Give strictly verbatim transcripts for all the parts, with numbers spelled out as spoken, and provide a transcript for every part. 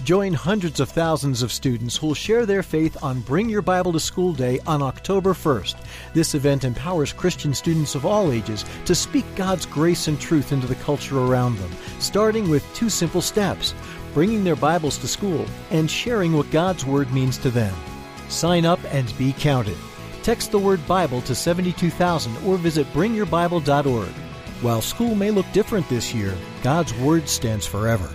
Join hundreds of thousands of students who will share their faith on Bring Your Bible to School Day on October first. This event empowers Christian students of all ages to speak God's grace and truth into the culture around them, starting with two simple steps: bringing their Bibles to school and sharing what God's Word means to them. Sign up and be counted. Text the word Bible to seventy-two thousand or visit bring your bible dot org. While school may look different this year, God's Word stands forever.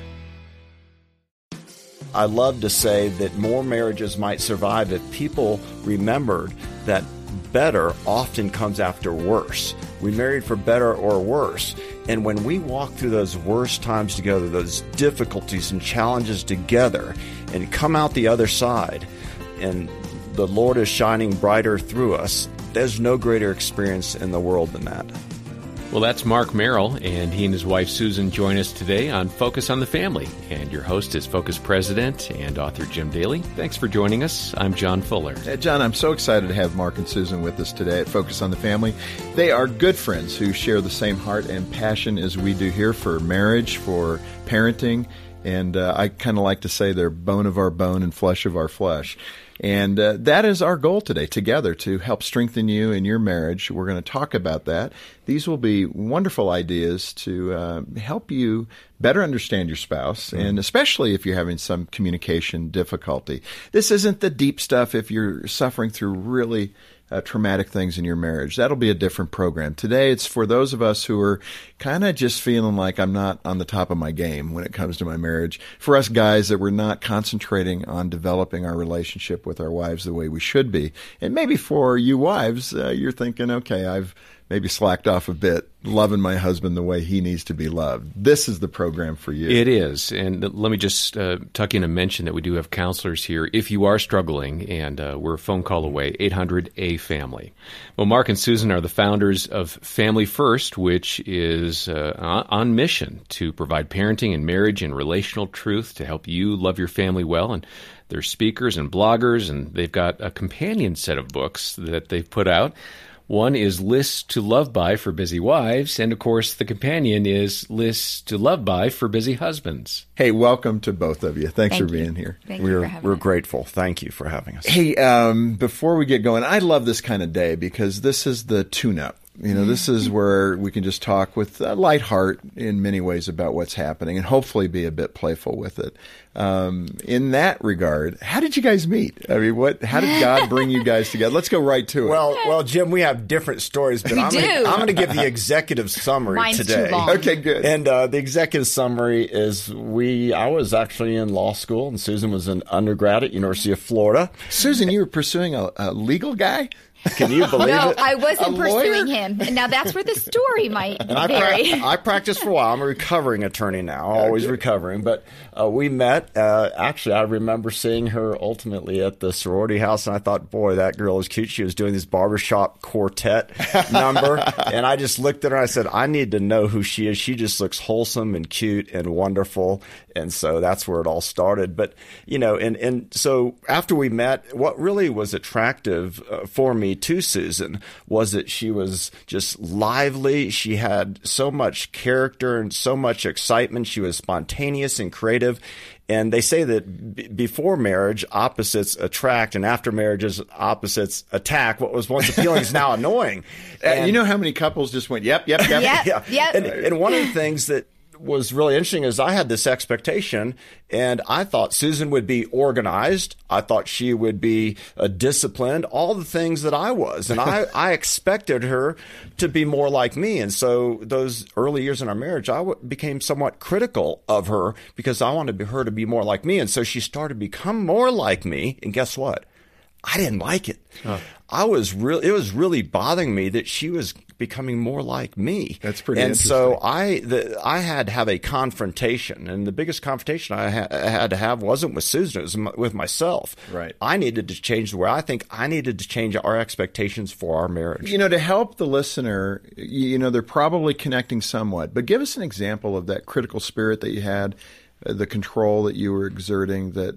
I love to say that more marriages might survive if people remembered that better often comes after worse. We married for better or worse. And when we walk through those worst times together, those difficulties and challenges together, and come out the other side, and the Lord is shining brighter through us, there's no greater experience in the world than that. Well, that's Mark Merrill, and he and his wife Susan join us today on Focus on the Family. And your host is Focus President and author Jim Daly. Thanks for joining us. I'm John Fuller. Uh, John, I'm so excited to have Mark and Susan with us today at Focus on the Family. They are good friends who share the same heart and passion as we do here for marriage, for parenting, and uh, I kind of like to say they're bone of our bone and flesh of our flesh. And uh, that is our goal today, together, to help strengthen you in your marriage. We're going to talk about that. These will be wonderful ideas to uh, help you better understand your spouse, mm. and especially if you're having some communication difficulty. This isn't the deep stuff if you're suffering through really Uh, traumatic things in your marriage. That'll be a different program. Today, it's for those of us who are kind of just feeling like I'm not on the top of my game when it comes to my marriage. For us guys that we're not concentrating on developing our relationship with our wives the way we should be. And maybe for you wives, uh, you're thinking, okay, I've maybe slacked off a bit, loving my husband the way he needs to be loved. This is the program for you. It is. And let me just uh, tuck in and mention that we do have counselors here if you are struggling, and uh, we're a phone call away, eight hundred A family. Well, Mark and Susan are the founders of Family First, which is uh, on mission to provide parenting and marriage and relational truth to help you love your family well. And they're speakers and bloggers, and they've got a companion set of books that they've put out. One is Lists to Love By for Busy Wives, and of course the companion is Lists to Love By for Busy Husbands. Hey, welcome to both of you. Thanks Thank for you. being here. Thank we're you for having we're us. grateful. Thank you for having us. Hey, um, before we get going, I love this kind of day because this is the tune-up. You know, this is where we can just talk with a light heart in many ways about what's happening and hopefully be a bit playful with it. Um, in that regard, how did you guys meet? I mean, what? How did God bring you guys together? Let's go right to it. Well, well, Jim, we have different stories, but We I'm do. gonna, I'm going to give the executive summary Mine's today. too long. Okay, good. And uh, the executive summary is we. I was actually in law school, and Susan was an undergrad at University of Florida. Susan, you were pursuing a, a legal guy? Can you believe No, it? I wasn't A lawyer? pursuing him. And now that's where the story might And I, vary. pra- I practiced for a while. I'm a recovering attorney now, always recovering. But uh, we met. Uh, actually, I remember seeing her ultimately at the sorority house, and I thought, boy, that girl is cute. She was doing this barbershop quartet number. And I just looked at her and I said, I need to know who she is. She just looks wholesome and cute and wonderful. And so that's where it all started. But, you know, and, and so after we met, what really was attractive uh, for me to Susan was that she was just lively. She had so much character and so much excitement. She was spontaneous and creative. And they say that b- before marriage, opposites attract, and after marriages, opposites attack. What was once appealing is now annoying. Uh, And- you know how many couples just went, yep, yep, yep. Yep. yeah. Yep. And, and one of the things that was really interesting is I had this expectation, and I thought Susan would be organized. I thought she would be uh, disciplined, all the things that I was. And I, I expected her to be more like me. And so those early years in our marriage, I w- became somewhat critical of her because I wanted her to be more like me. And so she started to become more like me. And guess what? I didn't like it. Huh. I was really, it was really bothering me that she was becoming more like me. That's pretty and interesting. so I, the, I had to have a confrontation, and the biggest confrontation I, ha- I had to have wasn't with Susan, it was m- with myself. Right. I needed to change the way I think. I needed to change our expectations for our marriage. You know, to help the listener, you know, they're probably connecting somewhat, but give us an example of that critical spirit that you had, uh, the control that you were exerting that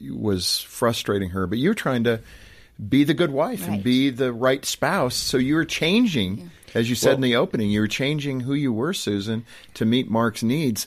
was frustrating her, but you were trying to be the good wife Right. and be the right spouse. So you were changing, yeah. as you said Well, in the opening, you were changing who you were, Susan, to meet Mark's needs.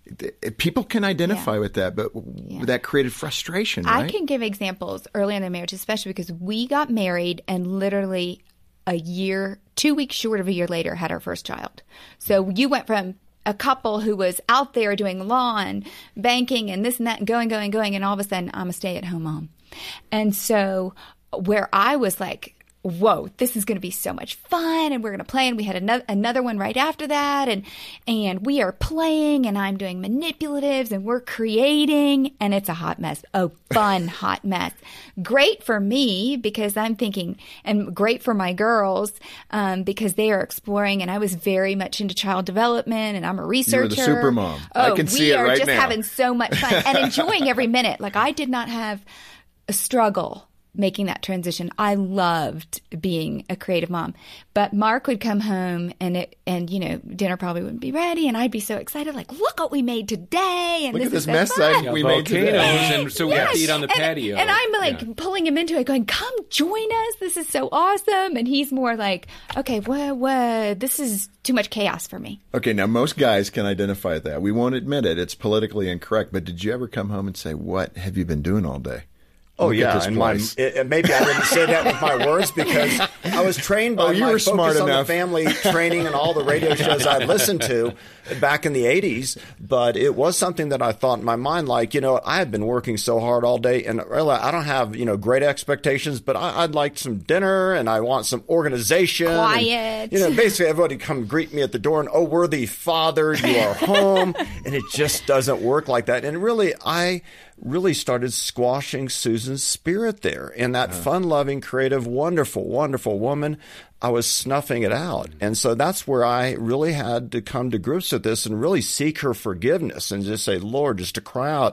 people can identify Yeah. with that, but Yeah. that created frustration, right? I can give examples early in the marriage, especially because we got married and literally a year, two weeks short of a year later, had our first child. So you went from a couple who was out there doing law and banking and this and that and going, going, going, and all of a sudden I'm a stay-at-home mom. And so where I was like, whoa, this is going to be so much fun, and we're going to play, and we had another another one right after that, and and we are playing, and I'm doing manipulatives, and we're creating, and it's a hot mess, a fun hot mess. Great for me because I'm thinking, and great for my girls um, because they are exploring, and I was very much into child development, and I'm a researcher. You were the super mom. Oh, I can see we it are right just now. having so much fun and enjoying every minute. Like I did not have a struggle making that transition. I loved being a creative mom. But Mark would come home and it and you know, dinner probably wouldn't be ready, and I'd be so excited, like, look what we made today, and Look this at this is so mess fun. I, we made today. Volcanoes, and so we have to Yes. eat on the and, patio. And I'm like Yeah. pulling him into it, going, come join us. This is so awesome. And he's more like, okay, what, what? This is too much chaos for me. Okay, now most guys can identify with that. We won't admit it. It's politically incorrect. But did you ever come home and say, what have you been doing all day? Oh, Look at yeah. this And my, place. it, and maybe I didn't say that with my words because I was trained by Oh, you my were focus smart on enough. the family training and all the radio shows I listened to back in the eighties. But it was something that I thought in my mind, like, you know, I had been working so hard all day, and really, I don't have, you know, great expectations, but I, I'd like some dinner and I want some organization. Quiet. And, you know, basically everybody come greet me at the door and, oh, worthy Father, you are home. And it just doesn't work like that. And really, I really started squashing Susan's spirit there. And that fun-loving, creative, wonderful, wonderful woman, I was snuffing it out. And so that's where I really had to come to grips with this and really seek her forgiveness and just say, Lord, just to cry out,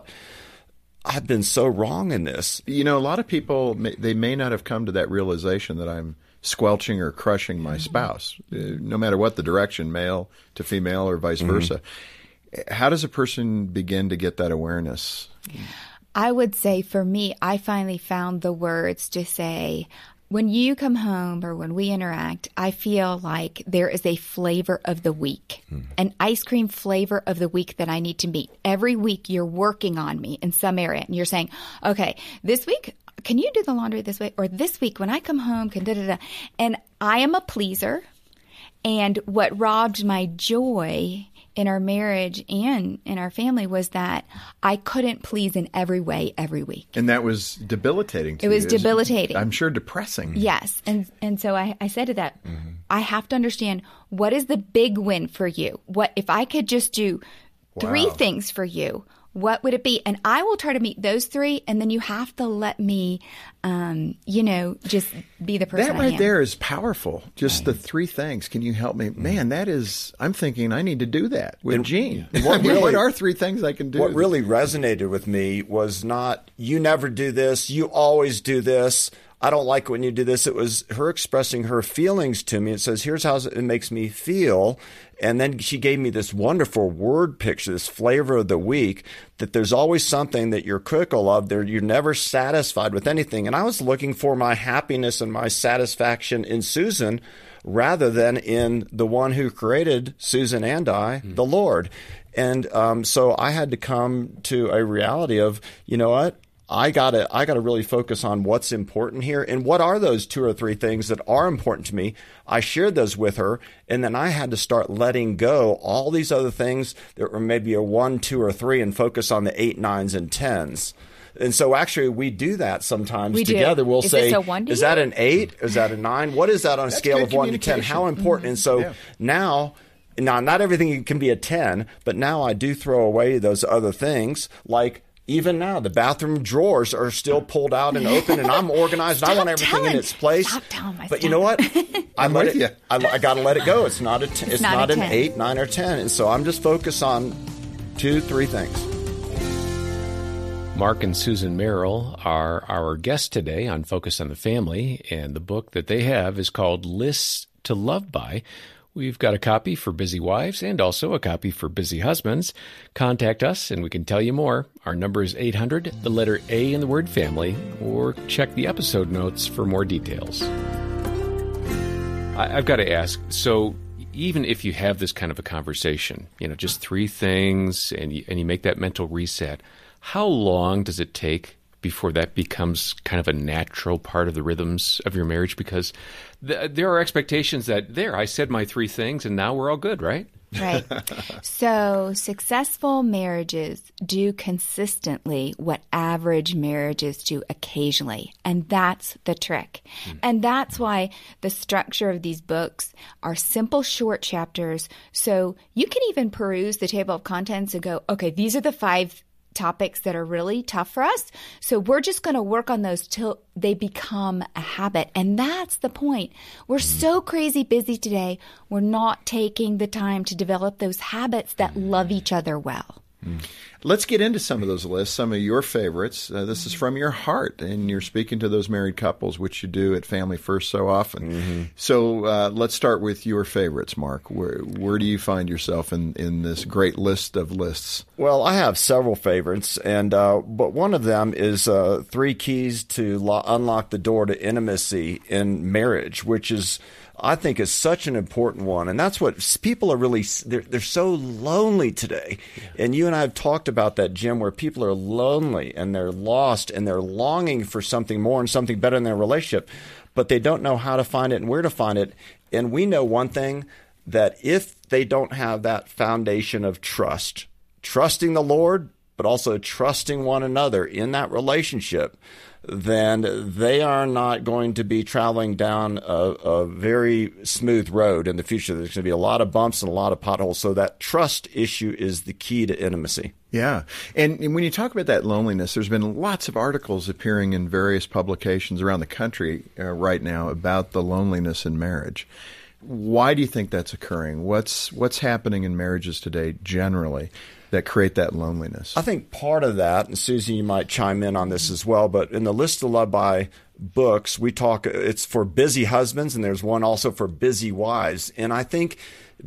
I've been so wrong in this. You know, a lot of people, may, they may not have come to that realization that I'm squelching or crushing my spouse, uh, no matter what the direction, male to female or vice versa. How does a person begin to get that awareness? I would say for me, I finally found the words to say, when you come home or when we interact, I feel like there is a flavor of the week, an ice cream flavor of the week that I need to meet. Every week you're working on me in some area and you're saying, okay, this week, can you do the laundry this way? Or this week when I come home, can da da da. And I am a pleaser. And what robbed my joy in our marriage and in our family was that I couldn't please in every way every week. And that was debilitating to It was you. It's- debilitating. I'm sure depressing. Yes. And and so I, I said to that, I have to understand, what is the big win for you? What if I could just do three Wow. things for you? What would it be? And I will try to meet those three, and then you have to let me, um, you know, just be the person That I right am. there is powerful. Just the three things. Can you help me? Man, that is, I'm thinking I need to do that with Gene. what What, really- what are three things I can do? What really resonated with me was not, you never do this, you always do this, I don't like when you do this. It was her expressing her feelings to me. It says, here's how it makes me feel. And then she gave me this wonderful word picture, this flavor of the week, that there's always something that you're critical of. There, you're never satisfied with anything. And I was looking for my happiness and my satisfaction in Susan rather than in the one who created Susan and I, mm. the Lord. And um, so I had to come to a reality of, you know what? I gotta, I gotta really focus on what's important here, and what are those two or three things that are important to me. I shared those with her, and then I had to start letting go all these other things that were maybe a one, two, or three, and focus on the eight, nines, and tens. And so actually we do that sometimes We do. together. We'll Is say, this a one to is you? that an eight? Is that a nine? What is that on a That's scale good of one to ten? communication. How important? And so Yeah. now, now not everything can be a ten, but now I do throw away those other things, like even now, the bathroom drawers are still pulled out and open, and I'm organized. and I Stop want everything telling- in its place. stop telling my But you know what? I let with it, you. I, I got to let it go. It's not a. T- it's, not not, a an ten. eight, nine, or ten. And so I'm just focused on two, three things. Mark and Susan Merrill are our guests today on Focus on the Family, and the book that they have is called Lists to Love By. We've got a copy for busy wives and also a copy for busy husbands. Contact us and we can tell you more. Our number is eight hundred, the letter A in the word family, or check the episode notes for more details. I, I've got to ask, so even if you have this kind of a conversation, you know, just three things, and you, and you make that mental reset, how long does it take before that becomes kind of a natural part of the rhythms of your marriage? Because th- there are expectations that, there, I said my three things, and now we're all good, right? Right. So successful marriages do consistently what average marriages do occasionally. And that's the trick. Mm. And that's why the structure of these books are simple, short chapters. So you can even peruse the table of contents and go, okay, these are the five topics that are really tough for us. So we're just going to work on those till they become a habit. And that's the point. We're so crazy busy today. We're not taking the time to develop those habits that love each other well. Let's get into some of those lists, some of your favorites. Uh, this is from your heart, and you're speaking to those married couples, which you do at Family First so often. Mm-hmm. So uh, let's start with your favorites, Mark. Where where do you find yourself in, in this great list of lists? Well, I have several favorites, and uh, but one of them is uh, three keys to lo- unlock the door to intimacy in marriage, which is, I think, is such an important one. And that's what people are really, they're, they're so lonely today. Yeah. And you and I have talked about that, Jim, where people are lonely and they're lost and they're longing for something more and something better in their relationship, but they don't know how to find it and where to find it. And we know one thing, that if they don't have that foundation of trust, trusting the Lord, but also trusting one another in that relationship, then they are not going to be traveling down a, a very smooth road in the future. There's going to be a lot of bumps and a lot of potholes. So that trust issue is the key to intimacy. Yeah. And, and when you talk about that loneliness, there's been lots of articles appearing in various publications around the country uh, right now about the loneliness in marriage. Why do you think that's occurring? What's what's happening in marriages today generally that create that loneliness? I think part of that, and Susie, you might chime in on this as well, but in the List to Love by books, we talk, it's for busy husbands, and there's one also for busy wives. And I think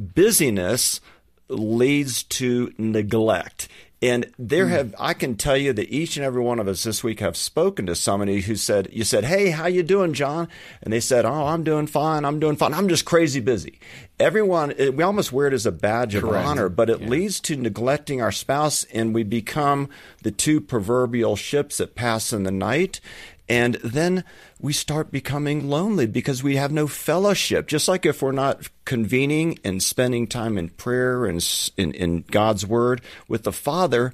busyness leads to neglect. And there have, I can tell you that each and every one of us this week have spoken to somebody who said, you said, hey, how you doing, John? And they said, oh, I'm doing fine. I'm doing fine. I'm just crazy busy. Everyone, we almost wear it as a badge of Correct. honor, but it Yeah. leads to neglecting our spouse, and we become the two proverbial ships that pass in the night. And then we start becoming lonely because we have no fellowship. Just like if we're not convening and spending time in prayer and in, in God's Word with the Father,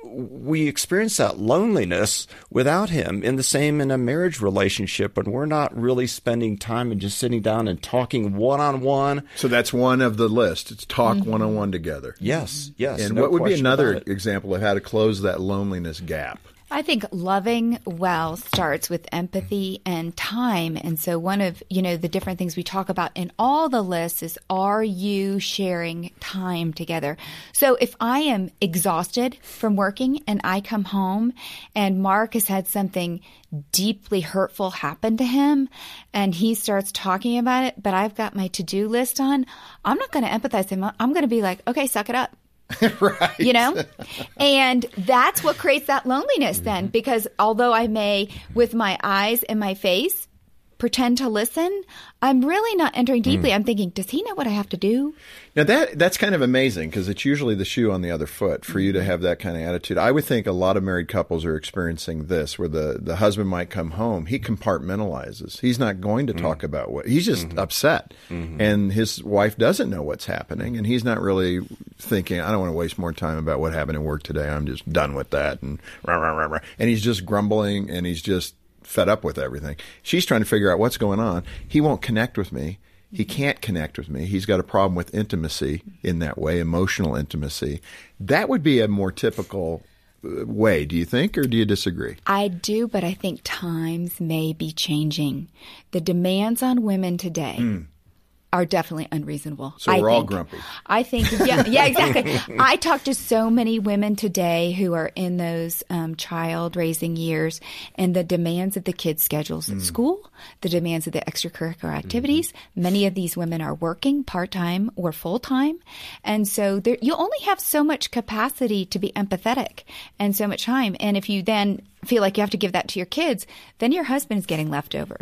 we experience that loneliness without Him. And the same in a marriage relationship, when we're not really spending time and just sitting down and talking one-on-one. So that's one of the list. It's talk mm-hmm. one-on-one together. Yes, yes. And no what would be question another about it. example of how to close that loneliness gap? I think loving well starts with empathy and time. And so one of, you know, the different things we talk about in all the lists is, are you sharing time together? So if I am exhausted from working and I come home and Mark has had something deeply hurtful happen to him and he starts talking about it, but I've got my to-do list on, I'm not going to empathize with him. I'm going to be like, okay, suck it up. Right. You know? And that's what creates that loneliness then, because although I may, with my eyes and my face, pretend to listen, I'm really not entering deeply. Mm. I'm thinking, does he know what I have to do? Now, that that's kind of amazing, because it's usually the shoe on the other foot for you to have that kind of attitude. I would think a lot of married couples are experiencing this, where the, the husband might come home. He compartmentalizes. He's not going to talk mm. about what – he's just mm-hmm. upset. Mm-hmm. And his wife doesn't know what's happening, and he's not really thinking, I don't want to waste more time about what happened at work today. I'm just done with that. And rah, rah, rah, rah. And he's just grumbling, and he's just – fed up with everything. She's trying to figure out what's going on. He won't connect with me. He can't connect with me. He's got a problem with intimacy in that way, emotional intimacy. That would be a more typical way, do you think, or do you disagree? I do, but I think times may be changing. The demands on women today mm. are definitely unreasonable. So I we're think. all grumpy. I think, yeah, yeah, exactly. I talk to so many women today who are in those um, child-raising years, and the demands of the kids' schedules at mm. school, the demands of the extracurricular activities. Mm-hmm. Many of these women are working part-time or full-time, and so there, you only have so much capacity to be empathetic and so much time. And if you then feel like you have to give that to your kids, then your husband is getting leftovers.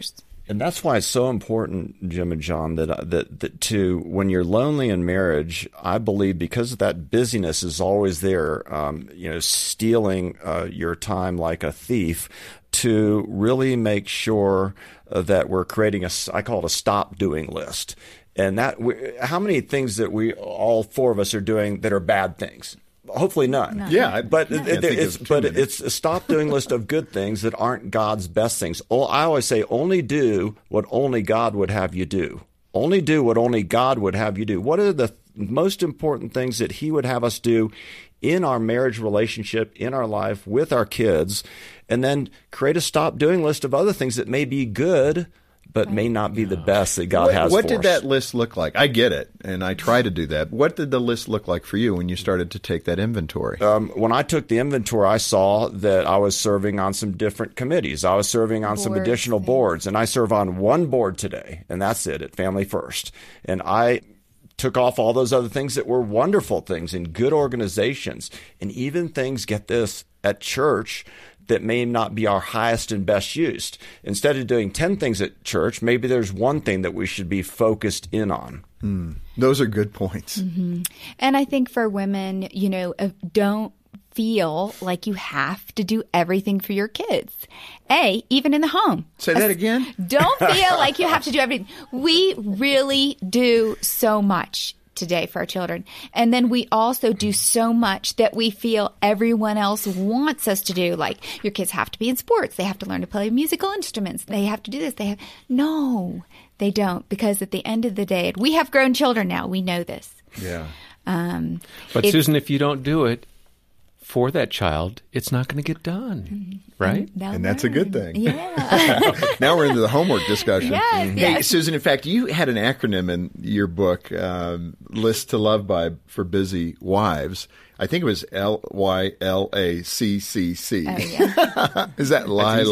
And that's why it's so important, Jim and John, that, that that to when you're lonely in marriage, I believe because that busyness is always there, um, you know, stealing uh, your time like a thief, to really make sure uh, that we're creating a, I call it a stop doing list. And that, we, how many things that we, all four of us are doing that are bad things? Hopefully none. None. Yeah, but I it, can't it, think it's of too but many. it's a stop doing list of good things that aren't God's best things. Oh, I always say only do what only God would have you do. Only do what only God would have you do. What are the most important things that He would have us do in our marriage relationship, in our life, with our kids, and then create a stop doing list of other things that may be good but may not be the best that God what, has what for did us. that list look like? I get it, and I try to do that. What did the list look like for you when you started to take that inventory? Um, when I took the inventory, I saw that I was serving on some different committees. I was serving on some Boards, additional yeah. boards, and I serve on one board today, and that's it, at Family First. And I took off all those other things that were wonderful things in good organizations, and even things, get this, at church that may not be our highest and best used. Instead of doing ten things at church, maybe there's one thing that we should be focused in on. Mm, those are good points. Mm-hmm. And I think for women, you know, uh, don't feel like you have to do everything for your kids. A, even in the home. Say that again? Don't feel like you have to do everything. We really do so much today for our children. And then we also do so much that we feel everyone else wants us to do. Like, your kids have to be in sports. They have to learn to play musical instruments. They have to do this. They have no, they don't. Because at the end of the day, we have grown children now. We know this. Yeah. Um, But it's- Susan, if you don't do it for that child, it's not going to get done, right? they'll And that's a good learn. thing. Yeah. Now we're into the homework discussion. Yes, Hey, yes. Susan, in fact, you had an acronym in your book, um, List to Love by for Busy Wives. I think it was L Y L A C C C. Oh, yeah. Is that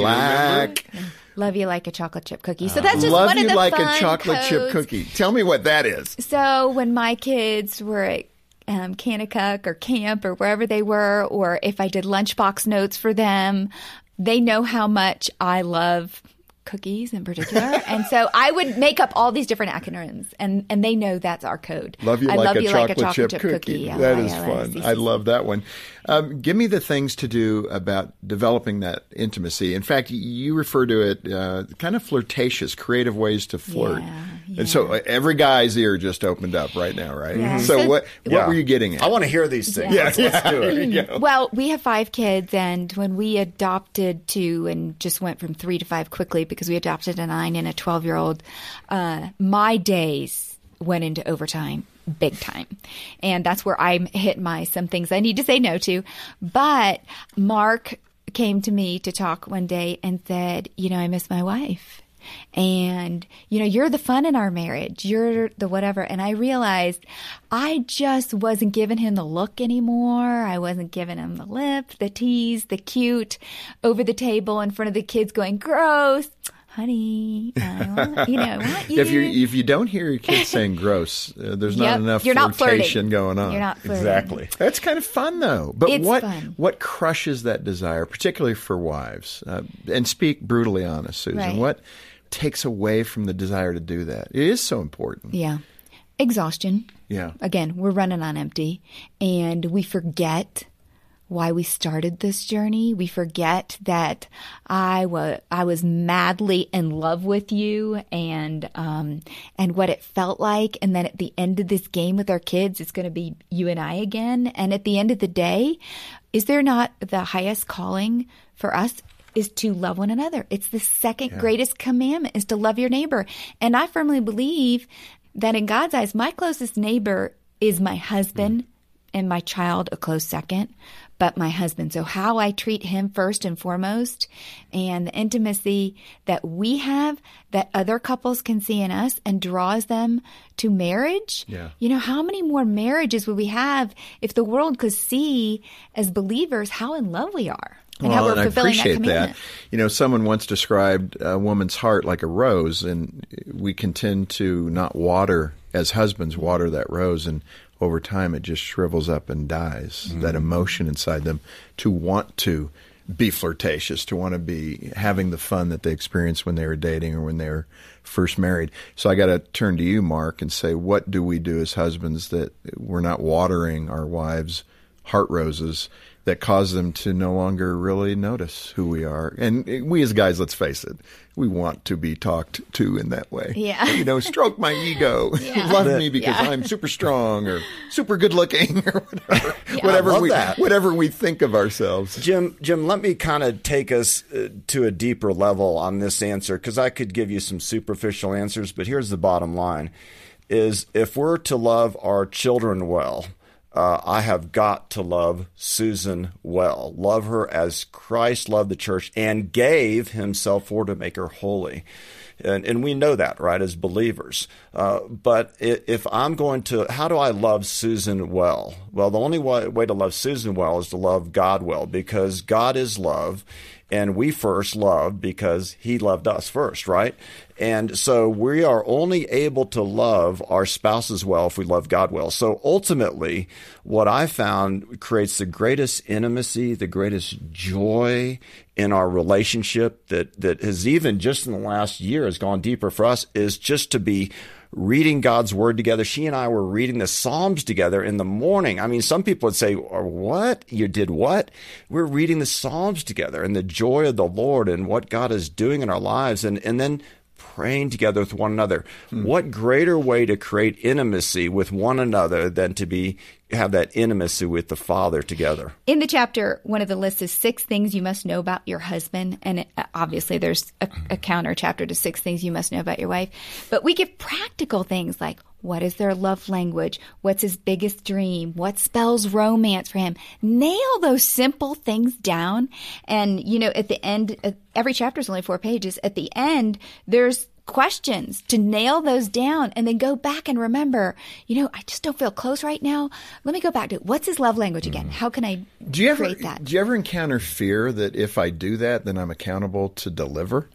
lilac? Love you like a chocolate chip cookie. So that's just Love one you of the like fun a chocolate chip codes. cookie. Tell me what that is. So when my kids were at um, Kanakuk or camp or wherever they were, or if I did lunchbox notes for them, they know how much I love cookies in particular. And so I would make up all these different acronyms, and, and they know that's our code. Love you, I like, love a you chocolate like a chocolate chip, chip cookie. cookie. That is L I L A fun. C C. I love that one. Um, give me the things to do about developing that intimacy. In fact, you refer to it uh, kind of flirtatious, creative ways to flirt. Yeah, And so yeah. uh, every guy's ear just opened up right now, right? Yeah. So So- what what Yeah. were you getting at? I want to hear these things. Yeah. Let's, let's do it. There you go. Well, we have five kids, and when we adopted two and just went from three to five quickly because we adopted a nine and a twelve-year-old, uh, my days went into overtime big time. And that's where I'm hit my some things I need to say no to. But Mark came to me to talk one day and said, you know, I miss my wife. And, you know, you're the fun in our marriage. You're the whatever. And I realized I just wasn't giving him the look anymore. I wasn't giving him the lip, the tease, the cute over the table in front of the kids going, gross. Honey, I want, you know, I want you. If you if you don't hear your kids saying gross, uh, there's not Yep, enough you're not flirtation flirting. going on. You're not flirting. Exactly. That's kind of fun, though. But It's what fun. what crushes that desire, particularly for wives? Uh, and speak brutally honest, Susan. Right. What takes away from the desire to do that? It is so important. Yeah. Exhaustion. Yeah. Again, we're running on empty, and we forget why we started this journey. We forget that I was I was madly in love with you, and um and what it felt like. And then at the end of this game with our kids, it's going to be you and I again. And at the end of the day, is there not the highest calling for us? Is to love one another. It's the second Yeah. greatest commandment, is to love your neighbor. And I firmly believe that in God's eyes, my closest neighbor is my husband, and my child a close second, but my husband. So how I treat him first and foremost, and the intimacy that we have that other couples can see in us and draws them to marriage. Yeah. You know, how many more marriages would we have if the world could see as believers how in love we are? And how Well, we're and I fulfilling appreciate that that. commandment. You know, someone once described a woman's heart like a rose, and we can tend to not water, as husbands, water that rose, and over time it just shrivels up and dies, that emotion inside them to want to be flirtatious, to want to be having the fun that they experienced when they were dating or when they were first married. So I got to turn to you, Mark, and say, what do we do as husbands that we're not watering our wives' heart roses that cause them to no longer really notice who we are? And we as guys, let's face it, we want to be talked to in that way. Yeah. You know, stroke my ego. Yeah. Love me because Yeah. I'm super strong or super good looking or whatever. Yeah. Whatever I love we that. whatever we think of ourselves. Jim, Jim, let me kind of take us uh, to a deeper level on this answer, because I could give you some superficial answers, but here's the bottom line, is if we're to love our children well, uh, I have got to love Susan well. Love her as Christ loved the church and gave himself for to make her holy. And, and we know that, right, as believers. Uh, but if I'm going to, how do I love Susan well? Well, the only way, way to love Susan well is to love God well, because God is love, and we first loved because he loved us first, right? And so we are only able to love our spouses well if we love God well. So ultimately, what I found creates the greatest intimacy, the greatest joy in our relationship that, that has even just in the last year has gone deeper for us, is just to be reading God's word together. She and I were reading the Psalms together in the morning. I mean, some people would say, or what? You did what? We're reading the Psalms together and the joy of the Lord and what God is doing in our lives. And, and then praying together with one another. Hmm. What greater way to create intimacy with one another than to be have that intimacy with the Father together? In the chapter, one of the lists is six things you must know about your husband. And it, obviously there's a, a counter chapter to six things you must know about your wife. But we give practical things like, what is their love language? What's his biggest dream? What spells romance for him? Nail those simple things down. And, you know, at the end, every chapter is only four pages. At the end, there's questions to nail those down and then go back and remember, you know, I just don't feel close right now. Let me go back to what's his love language again? How can I do you ever, create that? Do you ever encounter fear that if I do that, then I'm accountable to deliver?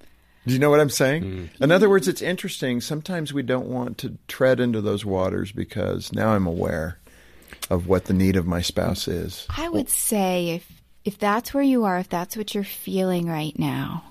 Do you know what I'm saying? Mm. In other words, it's interesting. Sometimes we don't want to tread into those waters because now I'm aware of what the need of my spouse is. I would say if if that's where you are, if that's what you're feeling right now,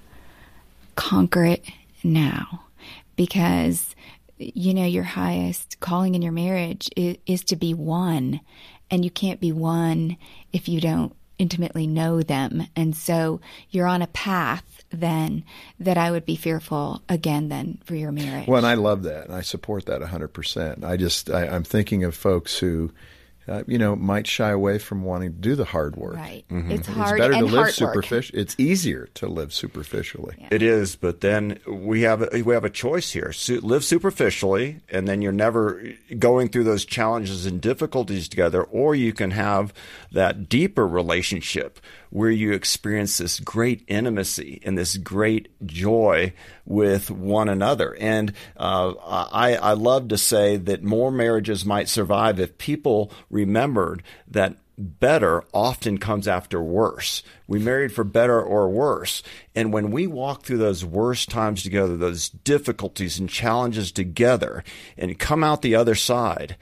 conquer it now. Because, you know, your highest calling in your marriage is, is to be one. And you can't be one if you don't intimately know them. And so you're on a path then that I would be fearful again then for your marriage. Well, and I love that. And I support that one hundred percent. I just, I, I'm thinking of folks who, uh, you know, might shy away from wanting to do the hard work. Right. Mm-hmm. It's hard It's better and to live hard work. superficially. It's easier to live superficially. Yeah. It is, but then we have a, we have a choice here. So live superficially, and then you're never going through those challenges and difficulties together, or you can have that deeper relationship where you experience this great intimacy and this great joy with one another. And uh, I, I love to say that more marriages might survive if people remembered that better often comes after worse. We married for better or worse. And when we walk through those worst times together, those difficulties and challenges together, and come out the other side,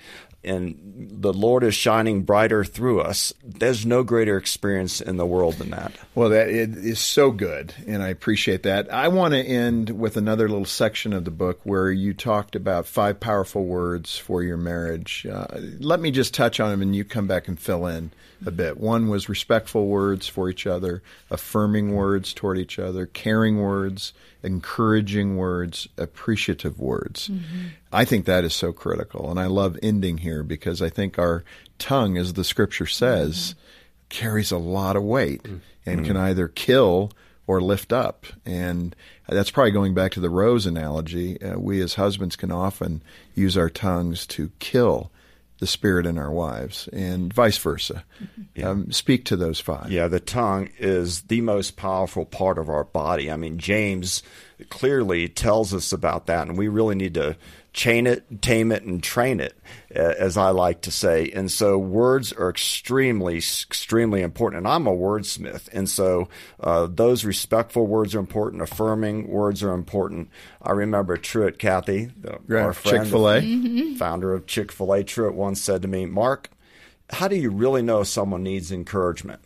and the Lord is shining brighter through us, there's no greater experience in the world than that. Well, that it is so good, and I appreciate that. I want to end with another little section of the book where you talked about five powerful words for your marriage. Uh, let me just touch on them, and you come back and fill in a bit. One was respectful words for each other, affirming words toward each other, caring words, encouraging words, appreciative words. Mm-hmm. I think that is so critical, and I love ending here because I think our tongue, as the Scripture says, mm-hmm. carries a lot of weight mm-hmm. and can either kill or lift up. And that's probably going back to the rose analogy. Uh, we as husbands can often use our tongues to kill the spirit in our wives, and vice versa. Yeah. Um, speak to those five. Yeah, the tongue is the most powerful part of our body. I mean, James clearly tells us about that, and we really need to chain it, tame it, and train it, as I like to say. And so words are extremely, extremely important. And I'm a wordsmith. And so uh, those respectful words are important. Affirming words are important. I remember Truett Cathy, the, right. our friend, Chick-fil-A. Mm-hmm. founder of Chick-fil-A, Truett once said to me, Mark, how do you really know if someone needs encouragement?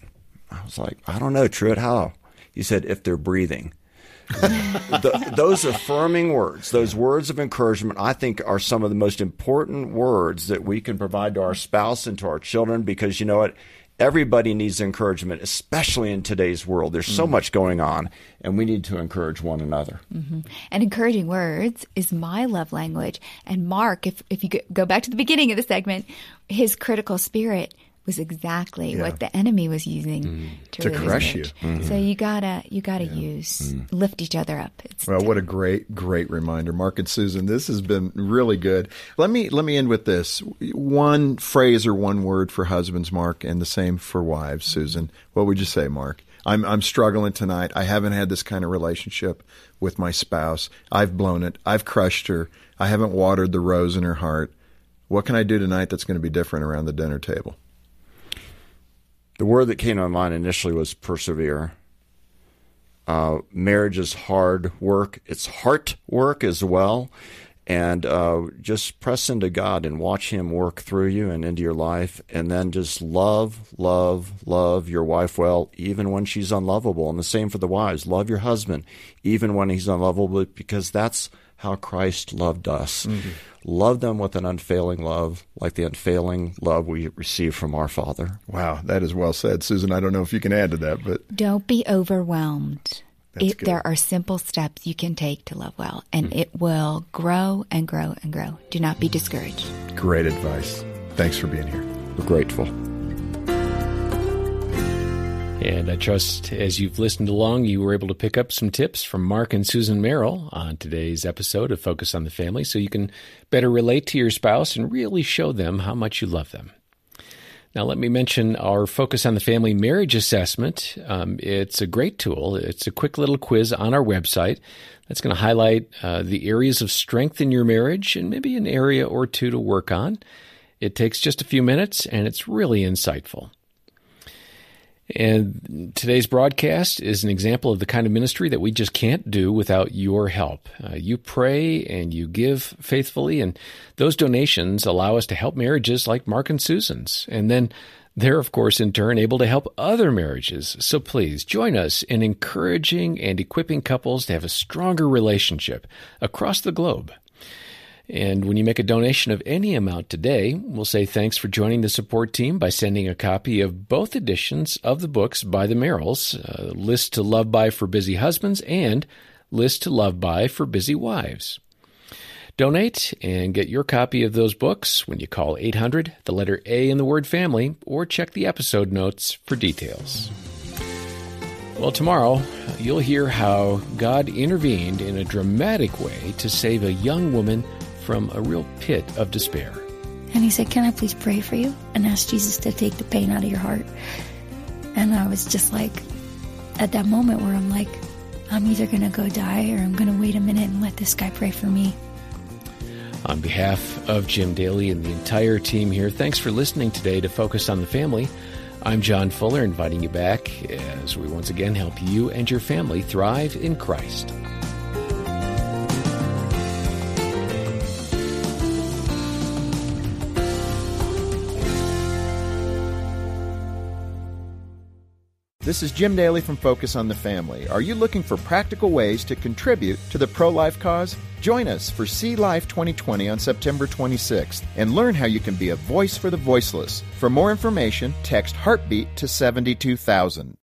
I was like, I don't know, Truett, how? He said, if they're breathing. the, those affirming words, those words of encouragement, I think are some of the most important words that we can provide to our spouse and to our children, because you know what? Everybody needs encouragement, especially in today's world. There's so mm-hmm. much going on, and we need to encourage one another. Mm-hmm. And encouraging words is my love language. And Mark, if, if you go back to the beginning of the segment, his critical spirit was exactly yeah. what the enemy was using mm. to, to really crush you. Mm-hmm. So you gotta you gotta yeah. use mm. lift each other up. It's well, what a great great reminder, Mark and Susan. This has been really good. Let me let me end with this one phrase or one word for husbands, Mark, and the same for wives, Susan. What would you say, Mark? I'm I'm struggling tonight. I haven't had this kind of relationship with my spouse. I've blown it. I've crushed her. I haven't watered the rose in her heart. What can I do tonight that's going to be different around the dinner table? The word that came to my mind initially was persevere. Uh, marriage is hard work. It's heart work as well. And uh, just press into God and watch Him work through you and into your life. And then just love, love, love your wife well, even when she's unlovable. And the same for the wives. Love your husband, even when he's unlovable, because that's how Christ loved us. Mm-hmm. Love them with an unfailing love, like the unfailing love we receive from our Father. Wow, that is well said. Susan, I don't know if you can add to that, but... Don't be overwhelmed. It, there are simple steps you can take to love well, and mm-hmm. it will grow and grow and grow. Do not be discouraged. Great advice. Thanks for being here. We're grateful. And I trust as you've listened along, you were able to pick up some tips from Mark and Susan Merrill on today's episode of Focus on the Family, so you can better relate to your spouse and really show them how much you love them. Now, let me mention our Focus on the Family Marriage Assessment. Um, it's a great tool. It's a quick little quiz on our website that's going to highlight uh, the areas of strength in your marriage and maybe an area or two to work on. It takes just a few minutes, and it's really insightful. And today's broadcast is an example of the kind of ministry that we just can't do without your help. Uh, you pray and you give faithfully, and those donations allow us to help marriages like Mark and Susan's. And then they're, of course, in turn able to help other marriages. So please join us in encouraging and equipping couples to have a stronger relationship across the globe. And when you make a donation of any amount today, we'll say thanks for joining the support team by sending a copy of both editions of the books by the Merrills, uh, List to Love By for Busy Husbands and List to Love By for Busy Wives. Donate and get your copy of those books when you call eight hundred, the letter A in the word family, or check the episode notes for details. Well, tomorrow, you'll hear how God intervened in a dramatic way to save a young woman from a real pit of despair. And he said, can I please pray for you and ask Jesus to take the pain out of your heart? And I was just like, at that moment where I'm like, I'm either going to go die or I'm going to wait a minute and let this guy pray for me. On behalf of Jim Daly and the entire team here, thanks for listening today to Focus on the Family. I'm John Fuller, inviting you back as we once again help you and your family thrive in Christ. This is Jim Daly from Focus on the Family. Are you looking for practical ways to contribute to the pro-life cause? Join us for See Life twenty twenty on September twenty-sixth and learn how you can be a voice for the voiceless. For more information, text Heartbeat to seventy-two thousand.